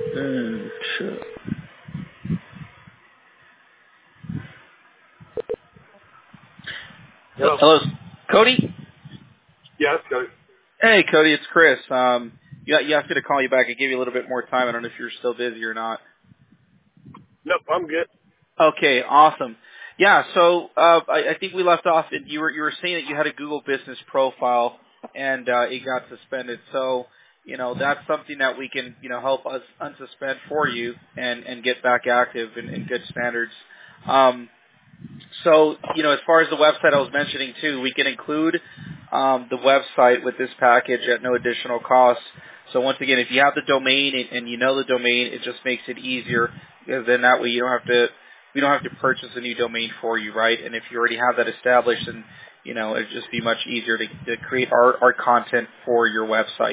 Sure. Hello. Hello, Cody? Yeah, that's good. Hey, Cody, it's Chris. You asked me to call you back. I gave you a little bit more time. I don't know if you're still busy or not. Nope, I'm good. Okay, awesome. Yeah, so I think we left off. You were saying that you had a Google Business profile and it got suspended. So that's something that we can help us unsuspend for you and get back active in good standards. So, as far as the website I was mentioning too, we can include the website with this package at no additional cost. So once again, if you have the domain and you know the domain, it just makes it easier because then that way we don't have to purchase a new domain for you, right? And if you already have that established, then it'd just be much easier to create our content for your website.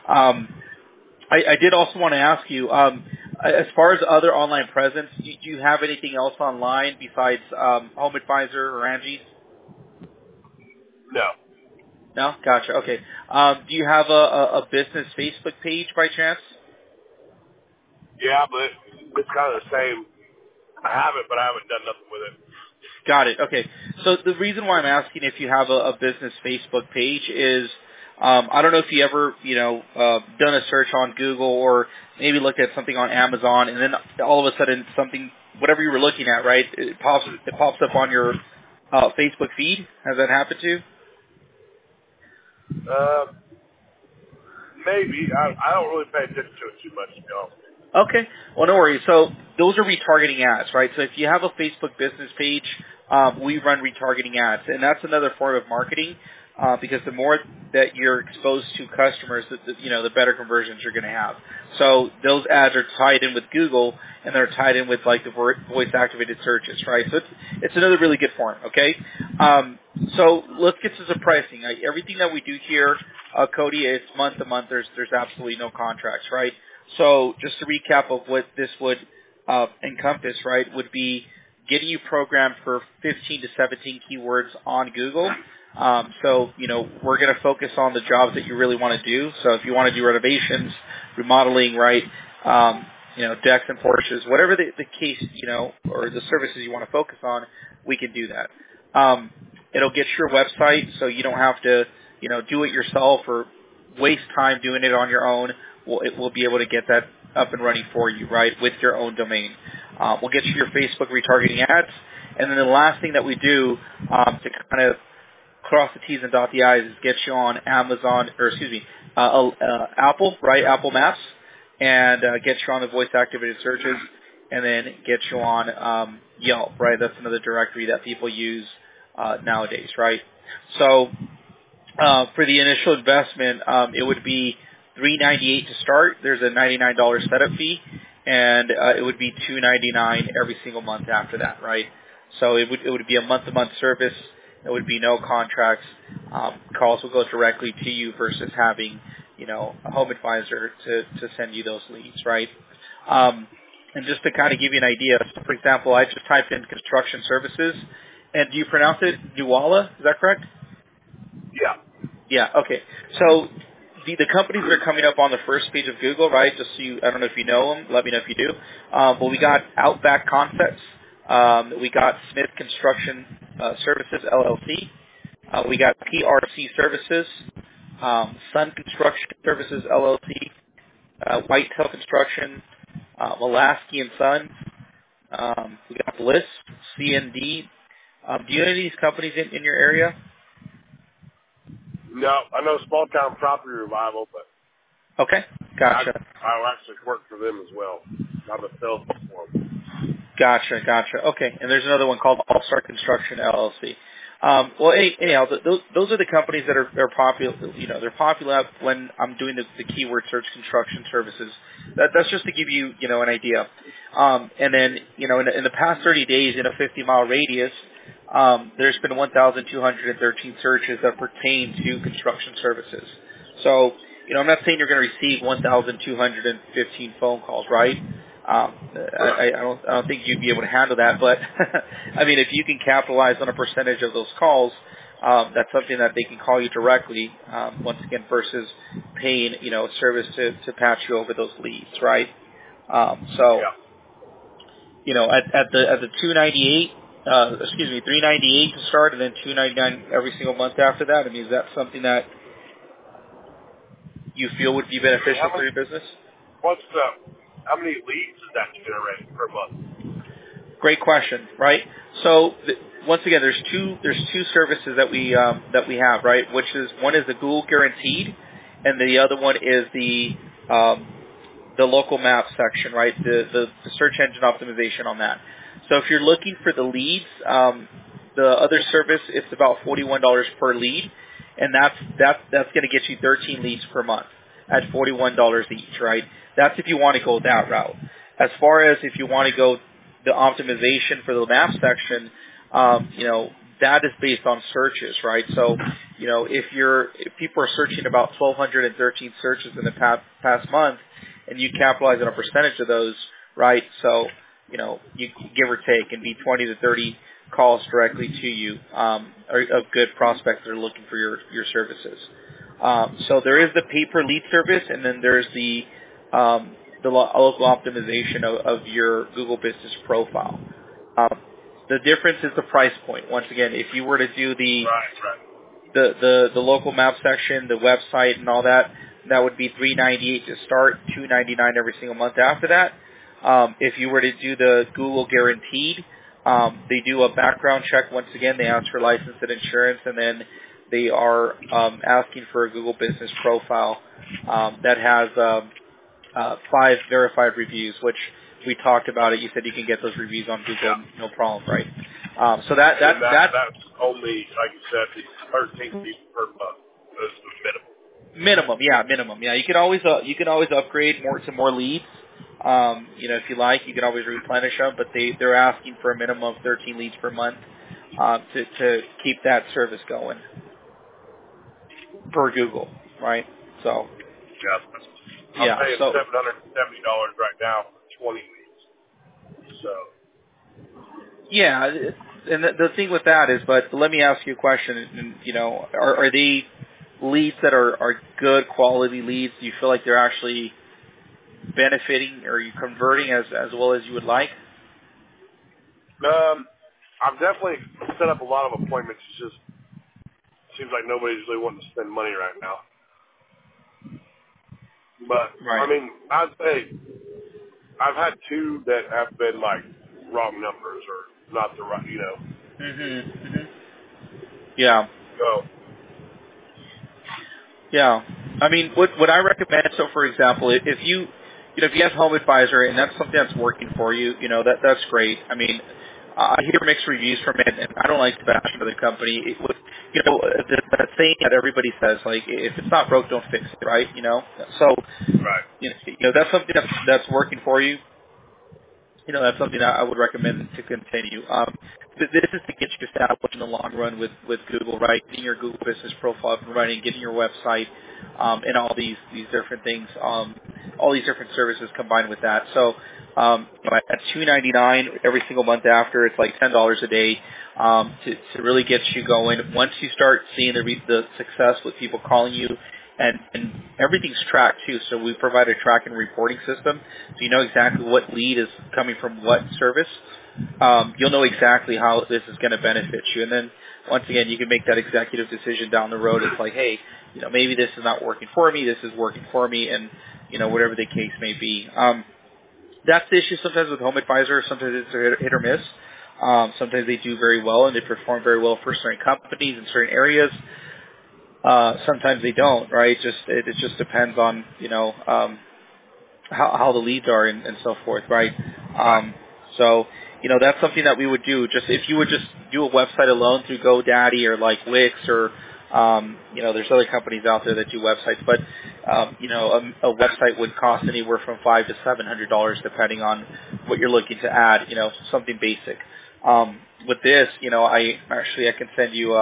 I did also want to ask you, as far as other online presence, do you have anything else online besides Home Advisor or Angie's? No. No? Gotcha. Okay. Do you have a business Facebook page by chance? Yeah, but it's kind of the same. I have it, but I haven't done nothing with it. Got it. Okay. So the reason why I'm asking if you have a business Facebook page is I don't know if you ever, done a search on Google or maybe looked at something on Amazon and then all of a sudden whatever you were looking at, right, it pops up on your Facebook feed. Has that happened to you? Uh, maybe. I don't really pay attention to it too much, to be honest. Okay. Well, no worries. So those are retargeting ads, right? So if you have a Facebook business page, we run retargeting ads, and that's another form of marketing because the more that you're exposed to customers, the better conversions you're going to have. So those ads are tied in with Google, and they're tied in with like the voice-activated searches, right? So it's another really good form. Okay. So let's get to the pricing. Everything that we do here, Cody, it's month to month. There's absolutely no contracts, right? So just to recap of what this would encompass, right, would be getting you programmed for 15 to 17 keywords on Google. So, we're going to focus on the jobs that you really want to do. So if you want to do renovations, remodeling, right, decks and porches, whatever the case, or the services you want to focus on, we can do that. It'll get your website so you don't have to, do it yourself or waste time doing it on your own. We'll be able to get that up and running for you, right, with your own domain. We'll get you your Facebook retargeting ads. And then the last thing that we do to kind of cross the T's and dot the I's is get you on Apple, right, Apple Maps, and get you on the voice-activated searches, and then get you on Yelp, right? That's another directory that people use nowadays, right? So for the initial investment, it would be $398 to start. There's a $99 setup fee, and it would be $299 every single month after that, right? So it would be a month-to-month service. There would be no contracts. Calls will go directly to you versus having, a home advisor to send you those leads, right? And just to kind of give you an idea, so for example, I just typed in construction services, and do you pronounce it Nuala? Is that correct? Yeah. Yeah, okay. So the companies that are coming up on the first page of Google, right, just so I don't know if you know them, let me know if you do. But we got Outback Concepts. We got Smith Construction Services, LLC. We got PRC Services, Sun Construction Services, LLC, Whitetail Construction, Molaski and Sons. We got Bliss, CND. Do you know any of these companies in your area? No, I know Small Town Property Revival, but Okay, gotcha. I actually work for them as well. I'm a sales for them. Gotcha. Okay, and there's another one called All Star Construction LLC. Well, anyhow, those are the companies that are popular. They're popular when I'm doing the keyword search construction services. That's just to give you, an idea. And then, in the past 30 days, in a 50-mile radius, there's been 1,213 searches that pertain to construction services. So, I'm not saying you're going to receive 1,215 phone calls, right? I don't think you'd be able to handle that, but I mean, if you can capitalize on a percentage of those calls, that's something that they can call you directly, once again, versus paying, a service to patch you over those leads, right? So, Yeah. at the 398 to start, and then 299 every single month after that. I mean, is that something that you feel would be beneficial for your business? How many leads is that generating per month? Great question, right? So once again, there's two services that we have, right? Which is, one is the Google Guaranteed, and the other one is the local map section, right? The search engine optimization on that. So if you're looking for the leads, the other service, it's about $41 per lead, and that's going to get you 13 leads per month at $41 each, right? That's if you want to go that route. As far as if you want to go the optimization for the map section, that is based on searches, right? So, if people are searching about 1,213 searches in the past month, and you capitalize on a percentage of those, right? So, you give or take, and be 20 to 30 calls directly to you of good prospects that are looking for your services. So there is the pay-per-lead service, and then there's the local optimization of your Google Business profile. The difference is the price point. Once again, if you were to do the local map section, the website, and all that, that would be $398 to start, $299 every single month after that. If you were to do the Google Guaranteed, they do a background check. Once again, they ask for license and insurance, and then they are asking for a Google Business profile that has 5 verified reviews, which we talked about it. You said you can get those reviews on Google, no problem, right? So that's only, like you said, the 13 people per month is the minimum. Minimum. Yeah, you can always upgrade to more leads. If you like, you can always replenish them, but they're asking for a minimum of 13 leads per month to keep that service going per Google, right? So I'm paying $770 right now for 20 leads. So yeah, and the thing with that is, but let me ask you a question. And, are they leads that are good quality leads? Do you feel like they're actually benefiting, or are you converting as well as you would like? I've definitely set up a lot of appointments. It just seems like nobody's really wanting to spend money right now. But right. I mean, I'd say I've had 2 that have been like wrong numbers or not the right, Yeah. So yeah. I mean, what I recommend. So, for example, if you have Home Advisor and that's something that's working for you, that's great. I mean, I hear mixed reviews from it, and I don't like to bash into the company. The saying that everybody says, like, if it's not broke, don't fix it, right? So, right. That's something that's working for you. That's something that I would recommend to continue. This is to get you established in the long run with Google, right? Getting your Google Business profile up and running, getting your website, and all these different things, all these different services combined with that. So, at $299 every single month after, it's like $10 a day to really get you going. Once you start seeing the success with people calling you, and everything's tracked too. So we provide a track and reporting system, so you know exactly what lead is coming from what service. You'll know exactly how this is going to benefit you, and then once again, you can make that executive decision down the road. It's like, hey, maybe this is not working for me. This is working for me, and whatever the case may be. That's the issue sometimes with Home Advisor. Sometimes it's a hit or miss. Sometimes they do very well and they perform very well for certain companies in certain areas. Sometimes they don't, right? It just depends on how the leads are and so forth, right? So that's something that we would do. Just if you would just do a website alone through GoDaddy or like Wix or there's other companies out there that do websites, but a website would cost anywhere from $500 to $700 depending on what you're looking to add. Something basic. With this, I can send you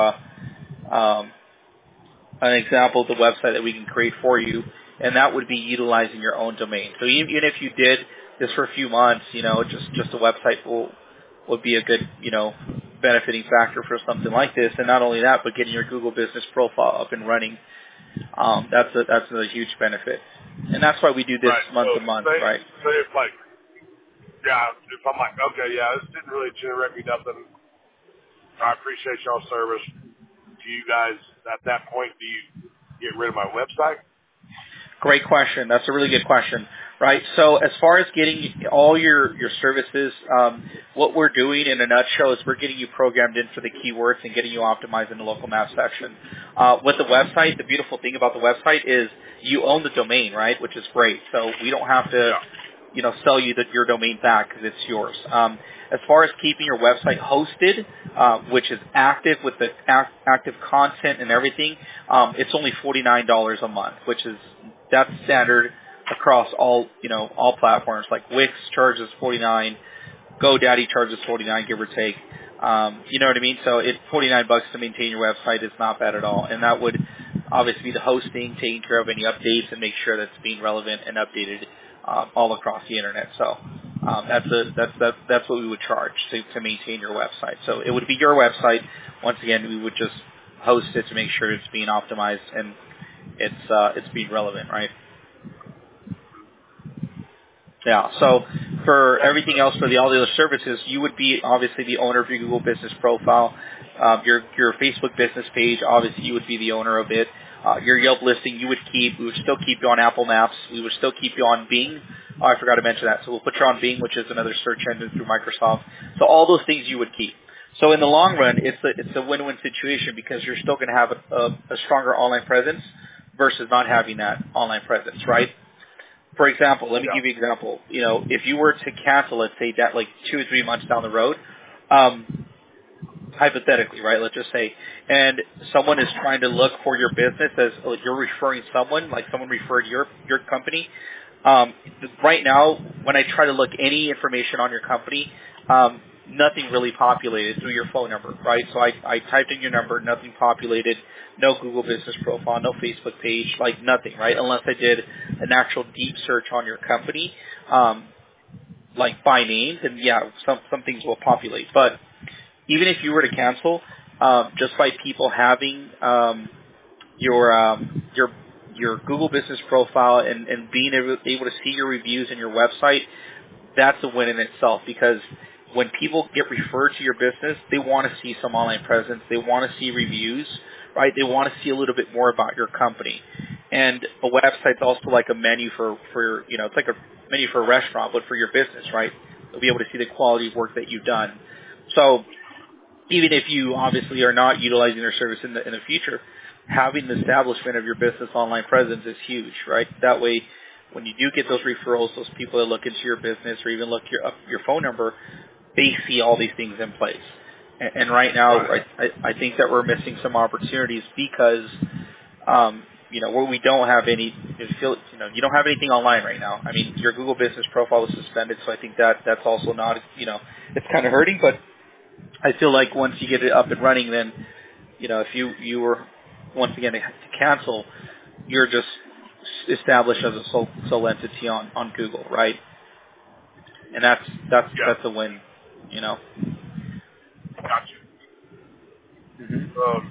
an example of the website that we can create for you, and that would be utilizing your own domain. So even if you did this for a few months, just a website would be a good, benefiting factor for something like this. And not only that, but getting your Google Business profile up and running That's a huge benefit, and that's why we do this Right. month So to month, say, right? say if like, yeah, if I'm like, okay, yeah, this didn't really generate me nothing. I appreciate y'all's service. Do you guys, at that point, do you get rid of my website? Great question. That's a really good question, right? So as far as getting all your services, what we're doing in a nutshell is we're getting you programmed in for the keywords and getting you optimized in the local map section. With the website, the beautiful thing about the website is you own the domain, right? Which is great. So we don't have to, Yeah. sell you your domain back because it's yours. As far as keeping your website hosted, which is active with the active content and everything, it's only $49 a month, which is that's standard across all platforms. Like Wix charges $49, GoDaddy charges $49, give or take. You know what I mean? So it's $49 to maintain your website is not bad at all, and that would obviously be the hosting, taking care of any updates, and make sure that's being relevant and updated all across the internet. So that's what we would charge to maintain your website. So it would be your website. Once again, we would just host it to make sure it's being optimized and it's being relevant, right? Yeah. So for everything else, for all the other services, you would be obviously the owner of your Google Business profile. Your Facebook business page, obviously you would be the owner of it. Your Yelp listing, we would still keep you on Apple Maps. We would still keep you on Bing. Oh, I forgot to mention that. So we'll put you on Bing, which is another search engine through Microsoft. So all those things you would keep. So in the long run, it's a win-win situation because you're still going to have a stronger online presence versus not having that online presence, right? For example, let me give you an example. If you were to cancel, let's say that like 2 or 3 months down the road, hypothetically, right? Let's just say, and someone is trying to look for your business as you're referring someone, like someone referred your company. Right now, when I try to look any information on your company, nothing really populated through your phone number, right? So I typed in your number, nothing populated, no Google Business profile, no Facebook page, like nothing, right? Unless I did an actual deep search on your company, like by name, and yeah, some things will populate. But even if you were to cancel, just by people having your Google Business profile and being able to see your reviews in your website, that's a win in itself because when people get referred to your business, they want to see some online presence. They want to see reviews, right? They want to see a little bit more about your company. And a website's also like a menu for it's like a menu for a restaurant, but for your business, right? They'll be able to see the quality of work that you've done. So even if you obviously are not utilizing their service in the future, having the establishment of your business online presence is huge, right? That way, when you do get those referrals, those people that look into your business or even look up your phone number, they see all these things in place. And right now, I think that we're missing some opportunities because, where we don't have any, you don't have anything online right now. I mean, your Google Business profile is suspended, so I think that's also not, it's kind of hurting, but I feel like once you get it up and running, then, if you were, once again, to cancel, you're just established as a sole entity on Google, right? And that's a win, Gotcha. Mm-hmm.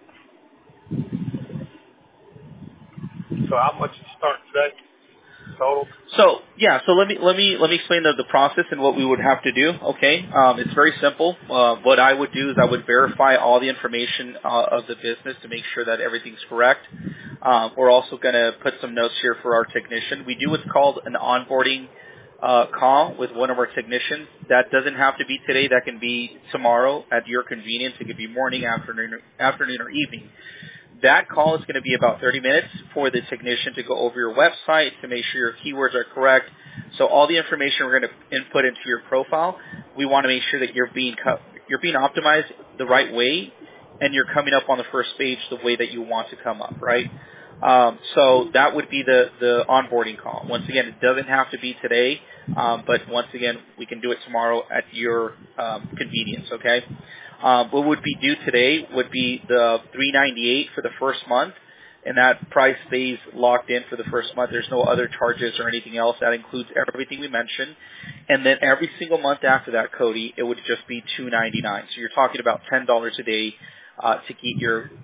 So how much is start today total? So let me explain the process and what we would have to do. Okay, it's very simple. What I would do is I would verify all the information of the business to make sure that everything's correct. We're also going to put some notes here for our technician. We do what's called an onboarding call with one of our technicians. That doesn't have to be today. That can be tomorrow at your convenience. It could be morning, afternoon, or evening. That call is going to be about 30 minutes for the technician to go over your website to make sure your keywords are correct. So all the information we're going to input into your profile, we want to make sure that you're being optimized the right way and you're coming up on the first page the way that you want to come up, right? So that would be the onboarding call. Once again, it doesn't have to be today, but once again, we can do it tomorrow at your convenience, okay? What would be due today would be the $398 for the first month, and that price stays locked in for the first month. There's no other charges or anything else. That includes everything we mentioned. And then every single month after that, Cody, it would just be $299. So you're talking about $10 a day to keep your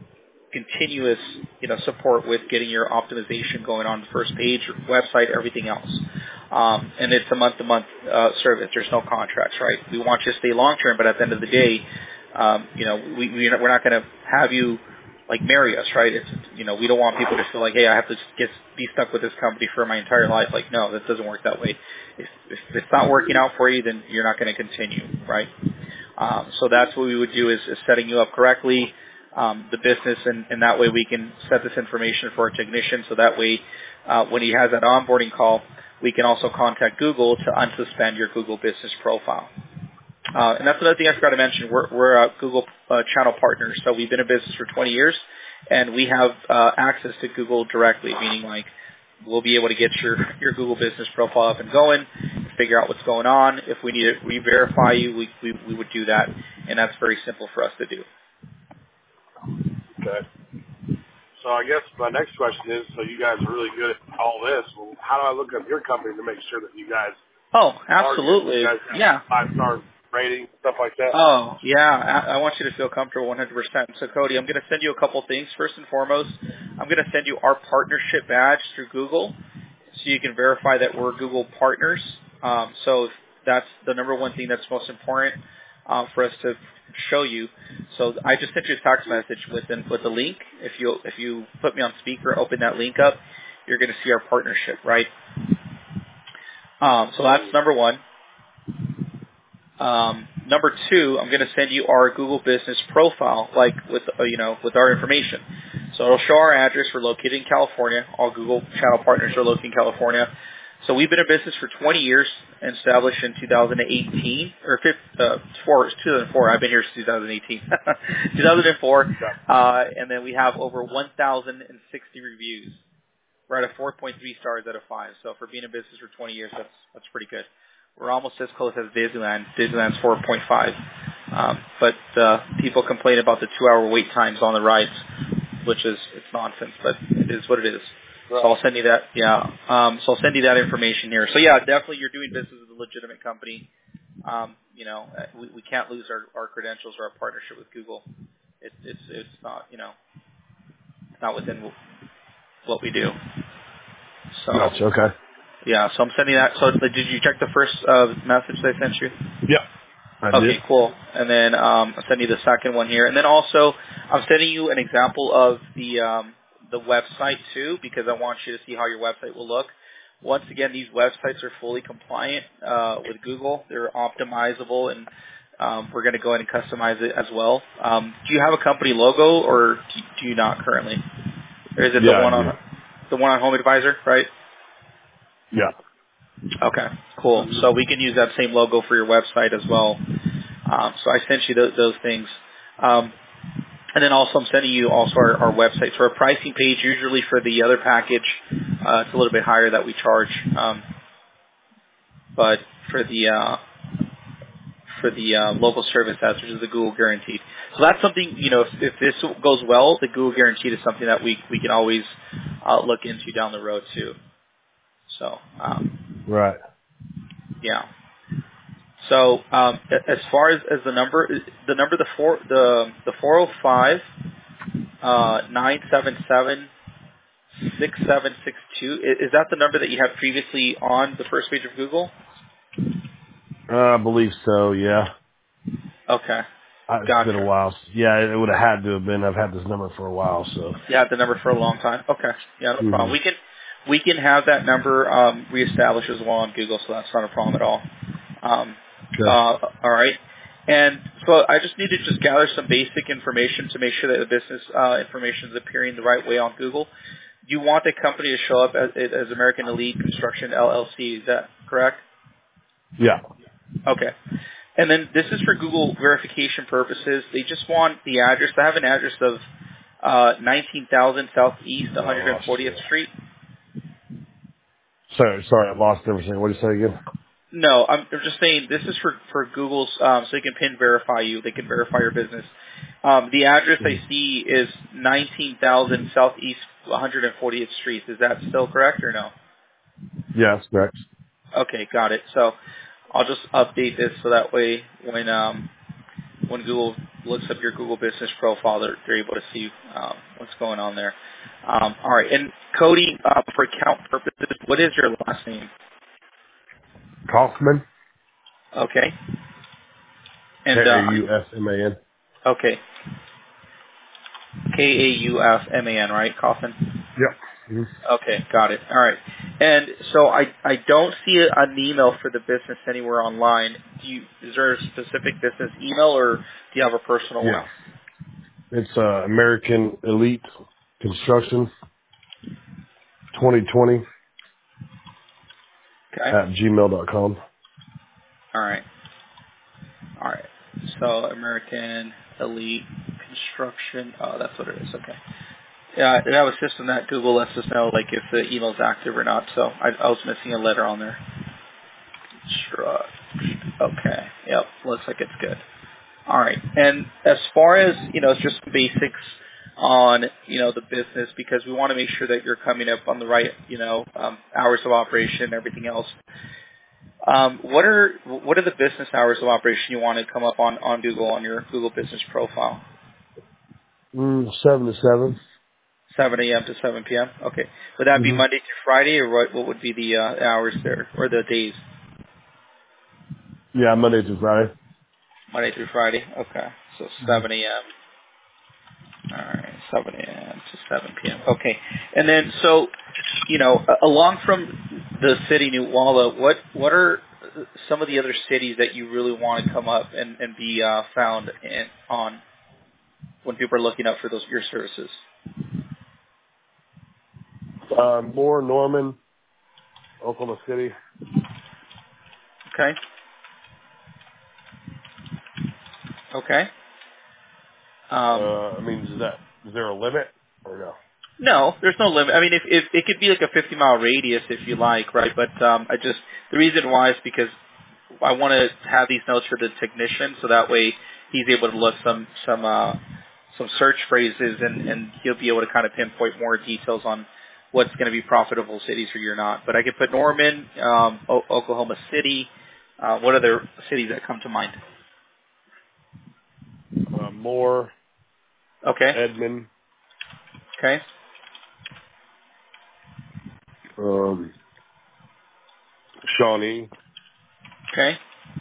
continuous, support with getting your optimization going on the first page, website, everything else. And it's a month-to-month service. There's no contracts, right? We want you to stay long-term, but at the end of the day, we're not going to have you like marry us, right? It's, we don't want people to feel like, hey, I have to be stuck with this company for my entire life. Like, no, that doesn't work that way. If it's not working out for you, then you're not going to continue, right? So that's what we would do is setting you up correctly, the business, and that way we can set this information for our technician. So that way, when he has that onboarding call, we can also contact Google to unsuspend your Google business profile. And that's another thing I forgot to mention. We're Google channel partners, so we've been in business for 20 years, and we have access to Google directly, meaning like we'll be able to get your Google business profile up and going, figure out what's going on. If we need to re-verify you, we would do that, and that's very simple for us to do. Okay. So I guess my next question is, so you guys are really good at all this. Well, how do I look up your company to make sure that you guys Oh, absolutely. You guys have Yeah. 5-star rating, stuff like that? Oh, yeah. I want you to feel comfortable 100%. So, Cody, I'm going to send you a couple things. First and foremost, I'm going to send you our partnership badge through Google so you can verify that we're Google partners. So that's the number one thing that's most important for us to show you. So I just sent you a text message with the link. If you put me on speaker, open that link up, you're going to see our partnership, right? So that's number one. Number two, I'm going to send you our Google Business profile, like with our information. So it'll show our address. We're located in California. All Google channel partners are located in California. So we've been in business for 20 years, established in 2018 or 2004. I've been here since 2018, 2004, and then we have over 1,060 reviews. We're at a 4.3 stars out of 5. So for being in business for 20 years, that's pretty good. We're almost as close as Disneyland. Disneyland's 4.5. But people complain about the 2-hour wait times on the rides, which is it's nonsense, but it is what it is. Right. So I'll send you that. Yeah. So I'll send you that information here. So yeah, definitely you're doing business with a legitimate company. We can't lose our credentials or our partnership with Google. It's not it's not within what we do. So Gotcha. Okay. Yeah, so I'm sending that. So did you check the first message that I sent you? Yeah. I did. Okay, cool. And then I'll send you the second one here. And then also I'm sending you an example of the website too, because I want you to see how your website will look. Once again, these websites are fully compliant with Google. They're optimizable, and we're going to go ahead and customize it as well. Do you have a company logo, or do you not currently? Or is it the one on Home Advisor, right? Yeah. Okay, cool. So we can use that same logo for your website as well. So I sent you those things. And then also I'm sending you also our website. So our pricing page, usually for the other package, it's a little bit higher that we charge. But for the local service ads, which is the Google Guaranteed. So that's something, if this goes well, the Google Guaranteed is something that we can always look into down the road too. So, right. Yeah. So, as far as the number, the 405 977 6762, is that the number that you had previously on the first page of Google? I believe so. Yeah. Okay. It's Gotcha. been a while. Yeah, it would have had to have been. I've had this number for a while, so. You had the number for a long time. Okay. Yeah, no problem. We can have that number reestablished as well on Google, so that's not a problem at all. Sure. All right. And so I just need to just gather some basic information to make sure that the business information is appearing the right way on Google. You want the company to show up as American Elite Construction LLC. Is that correct? Yeah. Okay. And then this is for Google verification purposes. They just want the address. I have an address of 19,000 Southeast 140th Street. Sorry, I lost everything. What did you say again? No, I'm just saying this is for Google's, so they can pin verify you. They can verify your business. The address I see is 19,000 Southeast 140th Street. Is that still correct or no? Yeah, that's correct. when Google looks up your Google business profile, they're able to see what's going on there. All right. And Cody, for account purposes, what is your last name? Kaufman. Okay. And Kaufman. okay. Kaufman, right? Kaufman. Yep. Mm-hmm. Okay, got it. All right. And so I don't see an email for the business anywhere online. Is there a specific business email, or do you have a personal one? Yeah. It's American Elite Construction 2020 Okay. at gmail.com. All right. All right. So American Elite Construction. Oh, that's what it is. Okay. Yeah, I have a system that Google lets us know, like, if the email's active or not. So I was missing a letter on there. Construct. Okay. Yep. Looks like it's good. All right. And as far as, just some basics on, the business, because we want to make sure that you're coming up on the right, hours of operation and everything else. What are the business hours of operation you want to come up on Google, on your Google business profile? 7 to 7. 7 a.m. to 7 p.m.? Okay. Would that be Mm-hmm. Monday through Friday, or what would be the hours there, or the days? Yeah, Monday through Friday. Monday through Friday? Okay. So 7 a.m. All right, 7 a.m. to 7 p.m. Okay. And then, so, along from the city New Walla, what are some of the other cities that you really want to come up and be found on when people are looking up for your services? Moore, Norman, Oklahoma City. Okay. Okay. Is there a limit or no? No, there's no limit. I mean, if it could be like a 50-mile radius if you like, right? But the reason why is because I want to have these notes for the technician, so that way he's able to look some search phrases, and he'll be able to kind of pinpoint more details on what's going to be profitable cities for you or not. But I could put Norman, Oklahoma City. What other cities that come to mind? Moore, Okay. Edmond, Okay. Shawnee, Okay.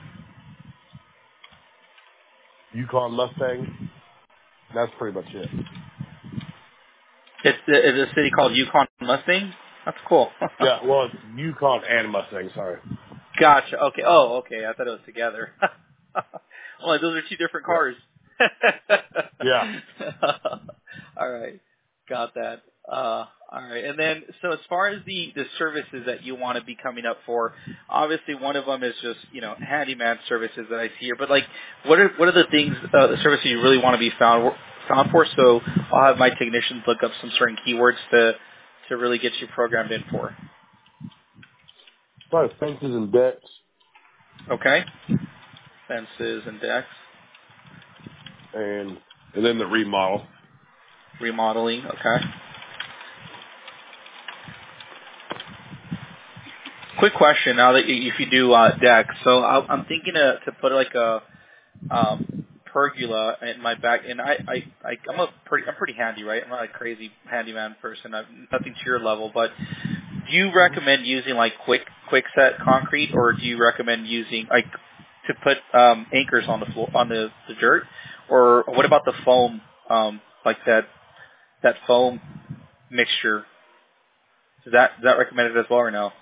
Yukon Mustang. That's pretty much it. It's a city called Yukon Mustang. That's cool. Yeah, well, it's Yukon and Mustang, sorry. Gotcha. Okay. Oh, okay. I thought it was together. Well, those are two different Yeah. cars. Yeah. All right. Got that. All right. And then, so as far as the services that you want to be coming up for, obviously one of them is just, handyman services that I see here. But, like, what are the things, the services you really want to be found for? So I'll have my technicians look up some certain keywords to really get you programmed in for. Probably fences and decks. Okay. Fences and decks. And then the remodel. Remodeling. Okay. Quick question now that if you do decks, so I'm thinking to put like a pergola in my back, and I'm pretty handy, right? I'm not a crazy handyman person. I'm nothing to your level, but do you recommend using like quick set concrete, or do you recommend using like to put anchors on the floor on the dirt, or what about the foam, like that foam mixture? Is that recommended as well or no?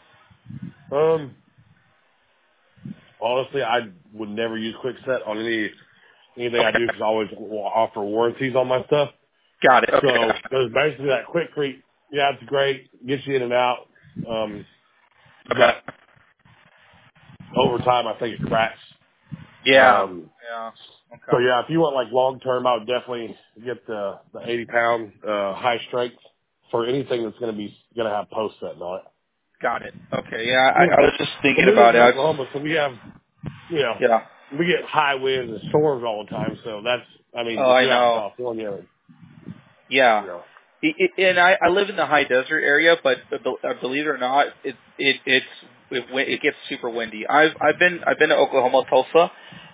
Honestly, I would never use quickset on anything I do because I always offer warranties on my stuff. Got it. Okay. So there's basically that quickcrete. Yeah, it's great. Gets you in and out. Okay. But over time, I think it cracks. Yeah. Yeah. So Okay. yeah, if you want like long term, I would definitely get the 80-pound high strength for anything that's gonna have post setting on it. Got it. Okay. Yeah. I mean, I was just we thinking live about in it. Oklahoma, so we have Yeah. we get high winds and storms all the time. So Oh, if I you're out in know. California, Yeah. And I live in the high desert area, but believe it or not, it gets super windy. I've been to Oklahoma, Tulsa,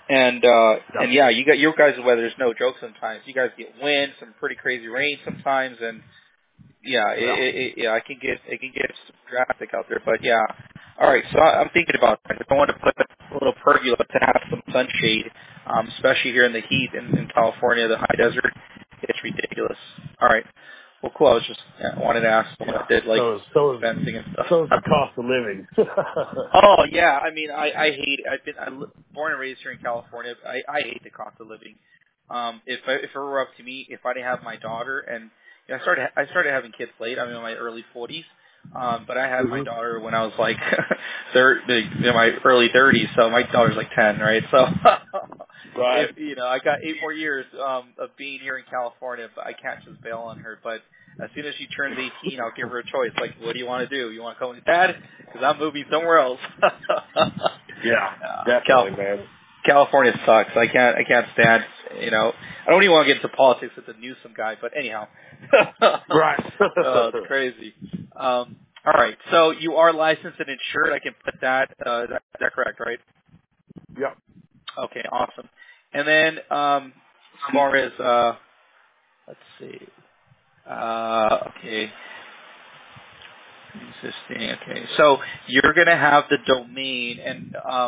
And yeah, you got your guys' weather is no joke sometimes. You guys get wind, some pretty crazy rain sometimes, and yeah, it can get drastic out there. But yeah, all right. So I'm thinking about that. If I want to put a little pergola to have some sunshade, especially here in the heat in California, the high desert, it's ridiculous. All right. Well, cool. I was just wanted to ask someone that did like fencing and stuff. So is the cost of living. Oh yeah, I mean, I hate. Born and raised here in California. I hate the cost of living. If it were up to me, if I didn't have my daughter, and I started having kids late. I'm in my early 40s, but I had my daughter when I was like in my early 30s. So my daughter's like 10, right? So Right. if I got 8 more years of being here in California, but I can't just bail on her. But as soon as she turns 18, I'll give her a choice. Like, what do you want to do? You want to come with Dad? Because I'm moving somewhere else. Yeah, definitely, man. California sucks. I can't stand. I don't even want to get into politics with the Newsom guy. But anyhow, Right. it's crazy. All right. So you are licensed and insured. I can put that. Is that correct, right? Yep. Okay. Awesome. And then as far as let's see. Okay. Existing. Okay. So you're gonna have the domain, and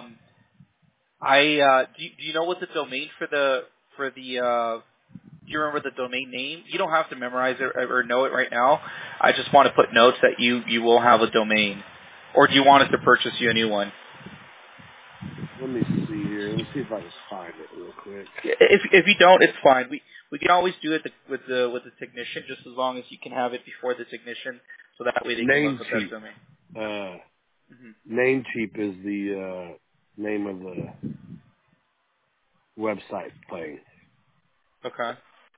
do you know what the domain for the do you remember the domain name? You don't have to memorize it or know it right now. I just want to put notes that you will have a domain, or do you want us to purchase you a new one? Let me see here. Let me see if I can find it real quick. If you don't, it's fine. We can always do it with the technician, just as long as you can have it before the technician, so that way they can look at that domain. Namecheap is the name of the website thing. Okay.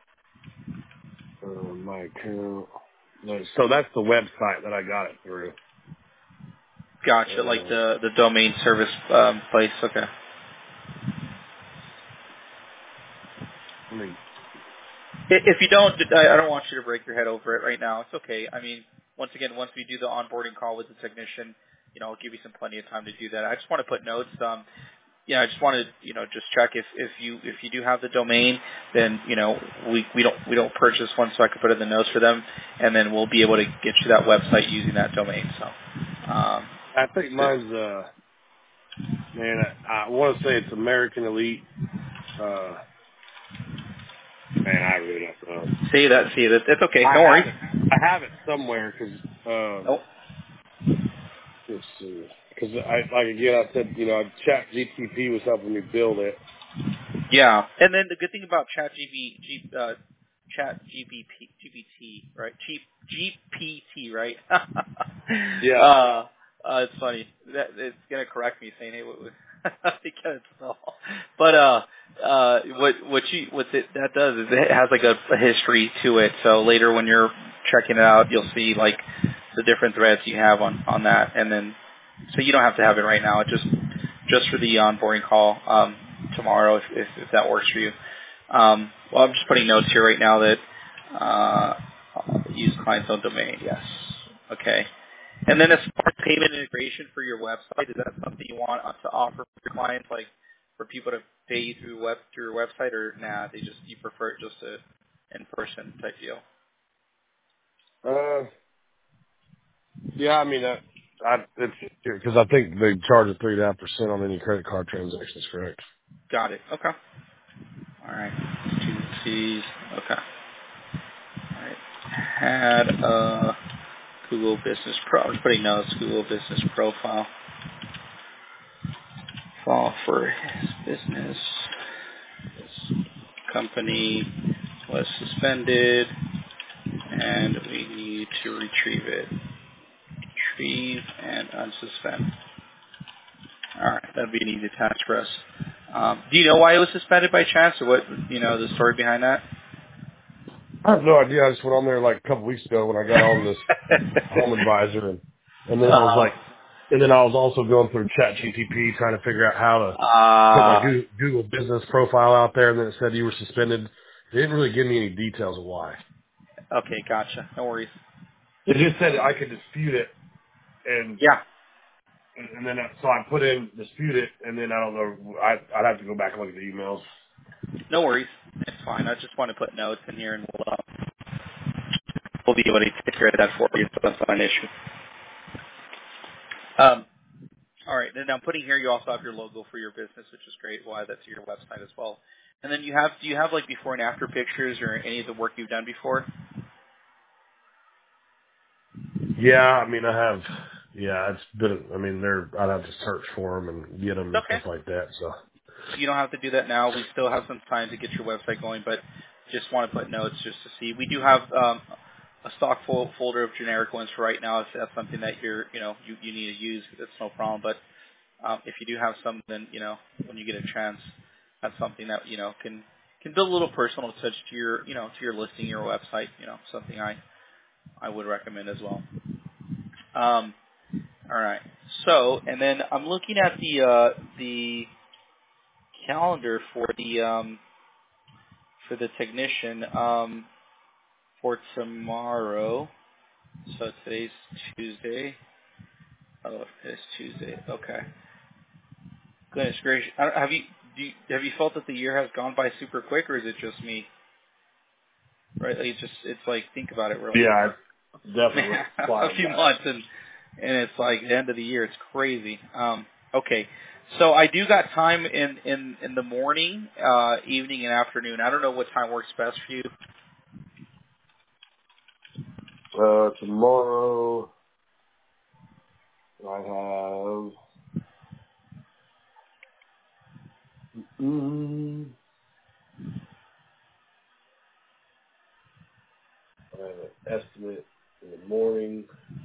My account. So that's the website that I got it through. Gotcha. Like the domain service place. Okay. If you don't, I don't want you to break your head over it right now. It's okay. I mean, once we do the onboarding call with the technician, I'll give you some plenty of time to do that. I just want to put notes. I just wanted, just check if you do have the domain, then we don't purchase one, so I can put in the notes for them, and then we'll be able to get you that website using that domain. So, I think mine's man, I want to say it's American Elite. Man, I really don't know. See that? It's okay. Don't worry. I have it somewhere because Oh. let's see. Because I said, Chat GTP was helping me build it. Yeah, and then the good thing about Chat GPT, right? GPT, right? Yeah. It's funny that it's gonna correct me saying, "Hey, because but that does is it has like a history to it. So later when you're checking it out, you'll see like the different threads you have on that, and then so you don't have to have it right now. It just for the onboarding call tomorrow if that works for you. Well, I'm just putting notes here right now that use client's own domain. Yes. Okay. And then as far as payment integration for your website, is that something you want us to offer for your clients, like for people to pay you through your website, or you prefer it just a in-person type deal? Yeah, I mean, it's because I think they charge a 3.5% on any credit card transactions, correct? Got it. Okay. All right. Two C's. Okay. All right. Had a Google Business Pro. I was putting notes. Google Business Profile. File for his business. This company was suspended, and we need to retrieve it. Retrieve and unsuspend. All right, that'd be an easy task for us. Do you know why it was suspended by chance, or what? The story behind that? I have no idea. I just went on there like a couple weeks ago when I got on this Home Advisor, and then I was also going through ChatGPT trying to figure out how to put my Google Business Profile out there, and then it said you were suspended. They didn't really give me any details of why. Okay, gotcha. No worries. It just said I could dispute it, and yeah, and then so I put in dispute it, and then I don't know. I'd have to go back and look at the emails. No worries. It's fine. I just want to put notes in here, and we'll be able to take care of that for you, so that's not an issue. All right. Then I'm putting here, you also have your logo for your business, which is great. Why that's your website as well. And then do you have like before and after pictures or any of the work you've done before? Yeah, I mean, I have. Yeah, it's been. I mean, I'd have to search for them and get them and Okay. stuff like that. So. You don't have to do that now. We still have some time to get your website going, but just want to put notes just to see. We do have a stock folder of generic ones for right now. If that's something that you need to use, that's no problem. But if you do have some, then when you get a chance, that's something that can build a little personal touch to your to your listing, your website. Something I would recommend as well. All right. So, and then I'm looking at the calendar for the technician for tomorrow. So today's Tuesday. Oh, it's Tuesday. Okay. Goodness gracious! Have you felt that the year has gone by super quick, or is it just me? Right? Like it's like think about it. We're like Yeah, definitely. a few months, and it's like the end of the year. It's crazy. Okay. So I do got time in the morning, evening, and afternoon. I don't know what time works best for you. Tomorrow I have I have an estimate in the morning.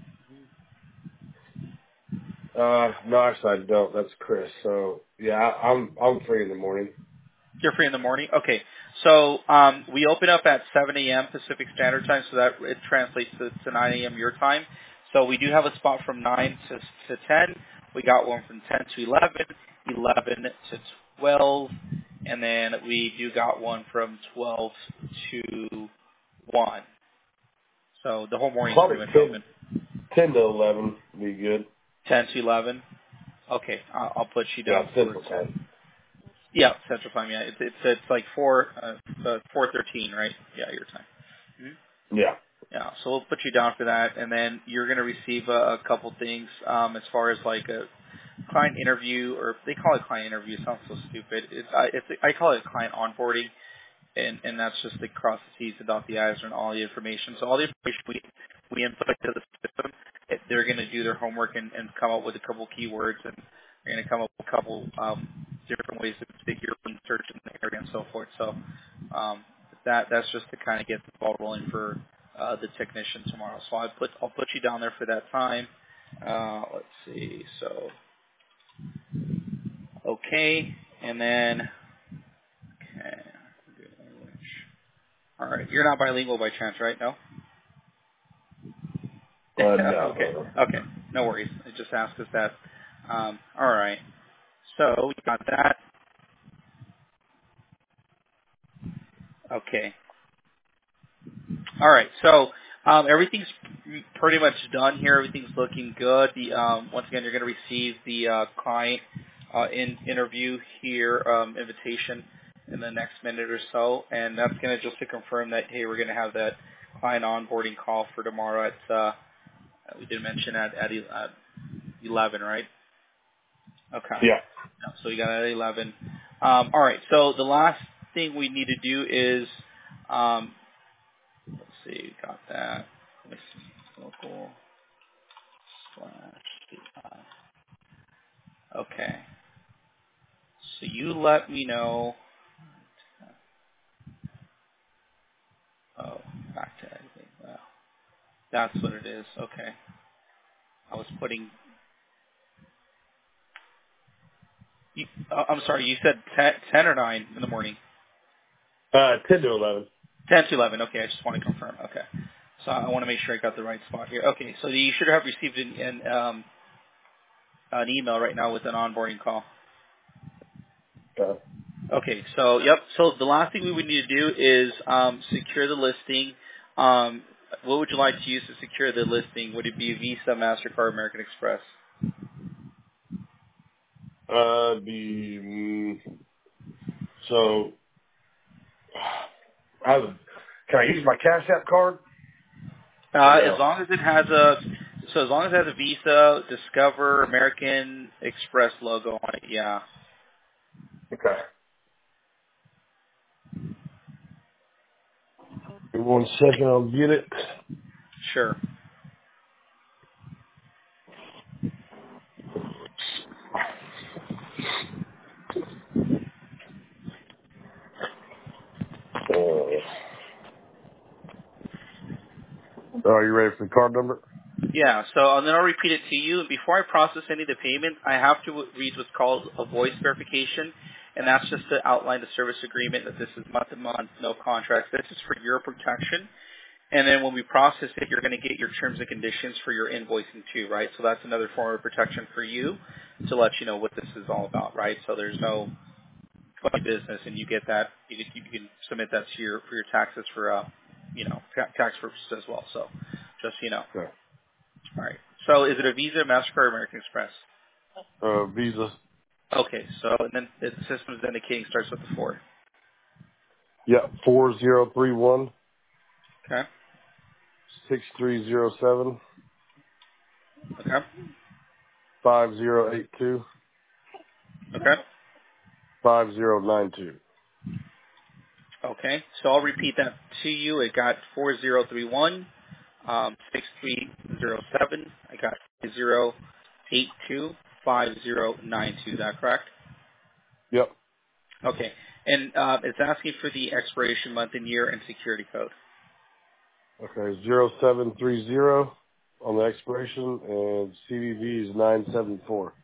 No, actually I don't. That's Chris. So yeah, I'm free in the morning. You're free in the morning? Okay. So we open up at 7 a.m. Pacific Standard Time, so that it translates to 9 a.m. your time. So we do have a spot from 9 to 10. We got one from 10 to 11, 11 to 12, and then we do got one from 12 to 1. So the whole morning's Probably pretty much open. 10 to 11 would be good. 10 to 11? Okay, I'll put you Yeah, down for Central 10. Time. Yeah, Central Time. Yeah, it's like 4:13, right? Yeah, your time. Yeah. Yeah, so we'll put you down for that, and then you're going to receive a couple things as far as like a client interview, or they call it client interview. It sounds so stupid. I call it client onboarding, and that's just to cross the T's, to dot the I's, and all the information. So all the information we input to the system, they're going to do their homework and come up with a couple keywords, and they're going to come up with a couple different ways to figure and search in the area and so forth. So that's just to kind of get the ball rolling for the technician tomorrow. So I'll put you down there for that time. Let's see. So okay, and then okay. All right. You're not bilingual by chance, right? No? Okay. No. Okay. No worries. I just asked us that. All right. So we got that. Okay. All right. So everything's pretty much done here. Everything's looking good. Once again, you're going to receive the client interview here invitation in the next minute or so, and that's going to just to confirm that hey, we're going to have that client onboarding call for tomorrow at we did mention at 11, right? Okay. Yeah. So we got it at 11. All right. So the last thing we need to do is, let's see, we got that. Let me see. Local /CI. Okay. So you let me know. Oh, back to editing. Wow. That's what it is. Okay. I was putting. I'm sorry. You said 10 or 9 in the morning. 10 to 11. 10 to 11. Okay, I just want to confirm. Okay. So I want to make sure I got the right spot here. Okay, so you should have received an email right now with an onboarding call. Okay, so yep. So the last thing we would need to do is secure the listing. What would you like to use to secure the listing? Would it be Visa, MasterCard, American Express? So, can I use my Cash App card? As long as it has a Visa, Discover, American Express logo on it, yeah. Okay. Give me 1 second, I'll get it. Sure. Are you ready for the card number? Yeah, so and then I'll repeat it to you. And before I process any of the payment, I have to read what's called a voice verification, and that's just to outline the service agreement that this is month to month, no contracts. This is for your protection. And then when we process it, you're going to get your terms and conditions for your invoicing too, right? So that's another form of protection for you to let you know what this is all about, right? So there's no funny business, and you get that. You can submit that to your for your taxes for tax purposes as well. So just so you know. Okay. All right. So is it a Visa, MasterCard, or American Express? Visa. Okay. So and then the system is indicating starts with the 4. Yeah, 4031 Okay. 6307 Okay. 5082 Okay. 5092. Okay. So I'll repeat that to you. It got 4031, 6307. I got 5082, 5092. Is that correct? Yep. Okay. And it's asking for the expiration month and year and security code. Okay, 0730 on the expiration, and CVV is 974.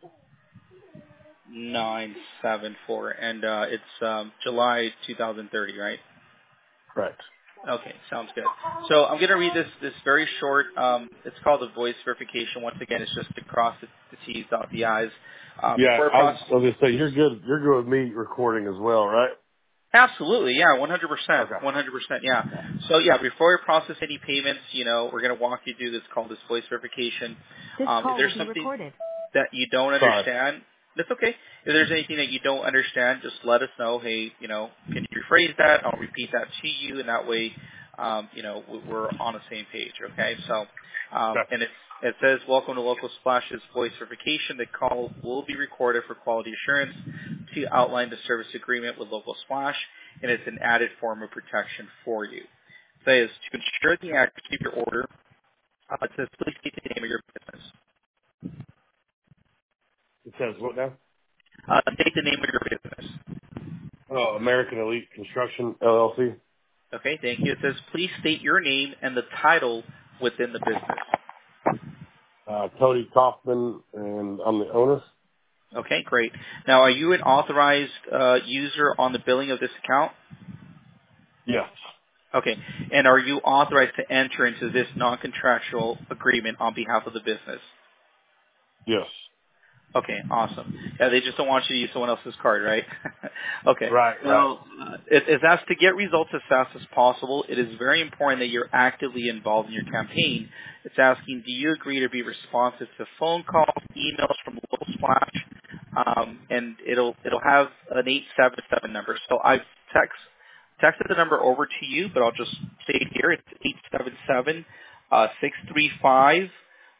974. And it's July 2030, right? Correct. Okay, sounds good. So I'm going to read this very short. It's called a voice verification. Once again, it's just to cross the T's, dot the I's. Yeah, Before I I was process, going to say, you're good. You're good with me recording as well, right? absolutely, yeah, 100%, Okay. 100%, yeah. So yeah, before we process any payments, we're going to walk you through this called this voice verification. This If call there's will be something recorded. that you don't Sorry. understand, that's okay. If there's anything that you don't understand, just let us know. Hey, can you rephrase that? I'll repeat that to you, and that way, we're on the same page. Okay. So, Okay. and it says, "Welcome to Local Splash's voice verification. The call will be recorded for quality assurance to outline the service agreement with Local Splash, and it's an added form of protection for you." It says to ensure the accuracy of your order. It says, "Please state the name of your business." It says what now? State the name of your business. Oh, American Elite Construction, LLC. Okay, thank you. It says, please state your name and the title within the business. Cody Kaufman, and I'm the owner. Okay, great. Now, are you an authorized user on the billing of this account? Yes. Okay, and are you authorized to enter into this non-contractual agreement on behalf of the business? Yes. Okay, awesome. Yeah, they just don't want you to use someone else's card, right? Okay. Right, right. Now, it's asked to get results as fast as possible. It is very important that you're actively involved in your campaign. It's asking, do you agree to be responsive to phone calls, emails from Local Splash, and it'll have an 877 number. So I've texted the number over to you, but I'll just say it here. It's 877 635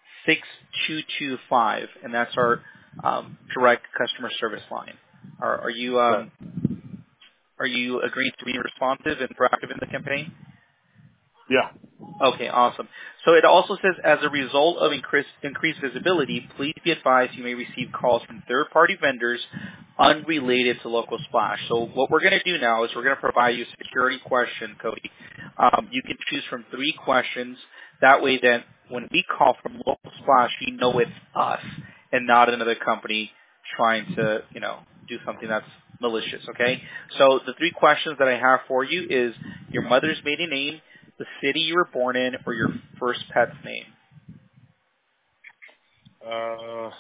6225, and that's our direct customer service line. Are you Okay. agreeing to be responsive and proactive in the campaign? Yeah. Okay, awesome. So it also says, as a result of increased visibility, please be advised you may receive calls from third-party vendors unrelated to Local Splash. So what we're going to do now is we're going to provide you a security question, Cody. You can choose from 3 questions. That way then when we call from Local Splash, you know it's us and not another company trying to, do something that's malicious, okay? So the 3 questions that I have for you is your mother's maiden name, the city you were born in, or your first pet's name. I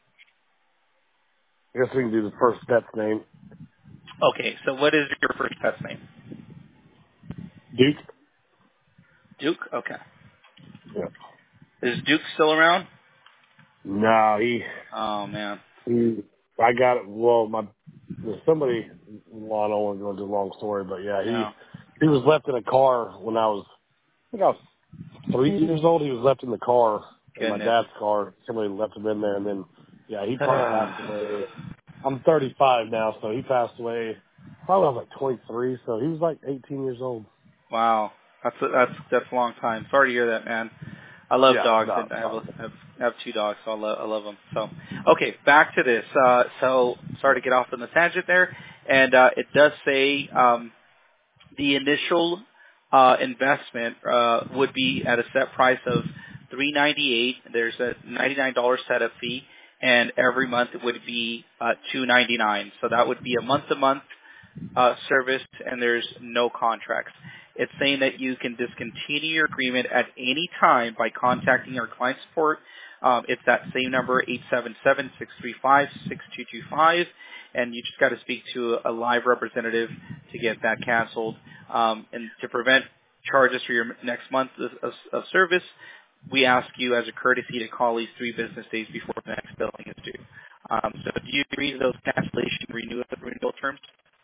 guess we can do the first pet's name. Okay, so what is your first pet's name? Duke. Duke? Okay. Yeah. Is Duke still around? No, Oh, man. he I got it. Well, there's somebody, well, I don't want to go into a long story, but yeah, No. he was left in a car when I think I was 3 years old. He was left in the car, in my Goodness. dad's car. Somebody left him in there, and then, yeah, he probably passed away. I'm 35 now, so he passed away probably when I was like 23, so he was like 18 years old. Wow. That's a long time. Sorry to hear that, man. I love Yeah, dogs, no, and I have two dogs, so I love them. So, okay, back to this. So, sorry to get off on the tangent there, and it does say the initial investment would be at a set price of $398. There's a $99 setup fee, and every month it would be $299. So that would be a month-to-month service, and there's no contracts. It's saying that you can discontinue your agreement at any time by contacting our client support. It's that same number, 877-635-6225, and you just got to speak to a live representative to get that canceled. And to prevent charges for your next month of service, we ask you as a courtesy to call these 3 business days before the next billing is due. So do you agree to those cancellation renewal terms?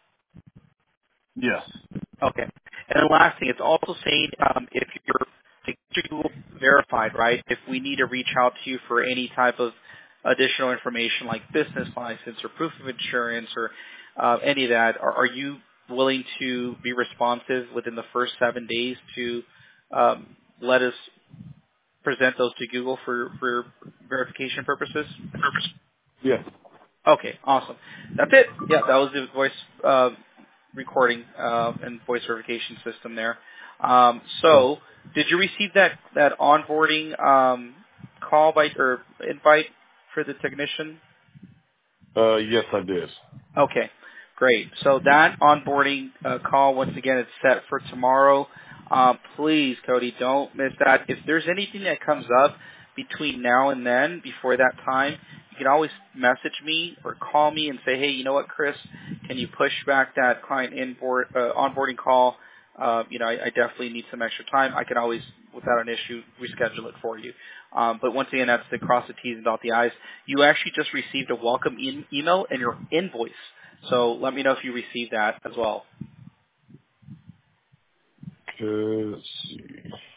yes. Okay. And then last thing, it's also saying if you're Google verified, right, if we need to reach out to you for any type of additional information like business license or proof of insurance or any of that, are you willing to be responsive within the first 7 days to let us present those to Google for verification purposes? Yes. Okay, awesome. That's it. Yeah, that was the voice recording and voice verification system there. So, did you receive that onboarding call or invite for the technician? Yes, I did. Okay, great. So that onboarding call, once again, it's set for tomorrow. Please, Cody, don't miss that. If there's anything that comes up between now and then, before that time, you can always message me or call me and say, hey, you know what, Chris, can you push back that client onboarding call? I definitely need some extra time. I can always, without an issue, reschedule it for you. But once again, that's to cross the T's and dot the I's. You actually just received a welcome email and your invoice. So let me know if you received that as well. Let's see.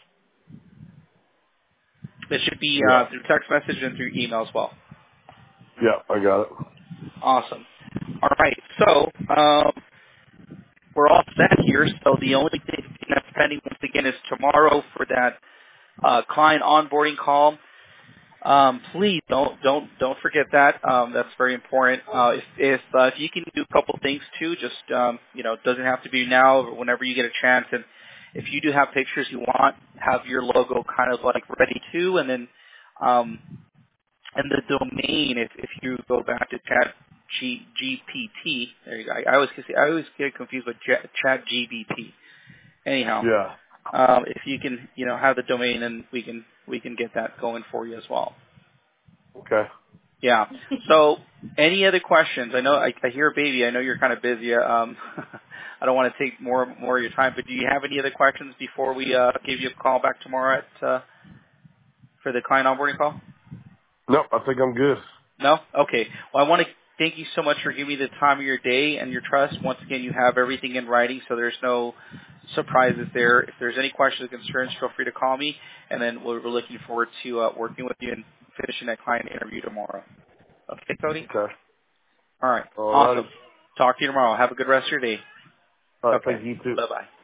It should be Yeah. through text message and through email as well. Yeah, I got it. Awesome. All right. So we're all set here. So the only thing that's pending once again is tomorrow for that client onboarding call. Please don't forget that. That's very important. If you can do a couple things too, just it doesn't have to be now or whenever you get a chance. And if you do have pictures you want, have your logo kind of like ready too, and then and the domain. If you go back to GPT, there you go. I always get confused with Chat GBT. Anyhow, Yeah. if you can have the domain, and we can get that going for you as well. Okay. Yeah. So, any other questions? I know I hear a baby. I know you're kind of busy. I don't want to take more of your time, but do you have any other questions before we give you a call back tomorrow for the client onboarding call? Nope, I think I'm good. No? Okay. Well, I want to thank you so much for giving me the time of your day and your trust. Once again, you have everything in writing, so there's no surprises there. If there's any questions or concerns, feel free to call me, and then we're looking forward to working with you and finishing that client interview tomorrow. Okay, Cody? Okay. All right. All righty. Awesome. Talk to you tomorrow. Have a good rest of your day. All right, Okay. thank you too. Bye-bye.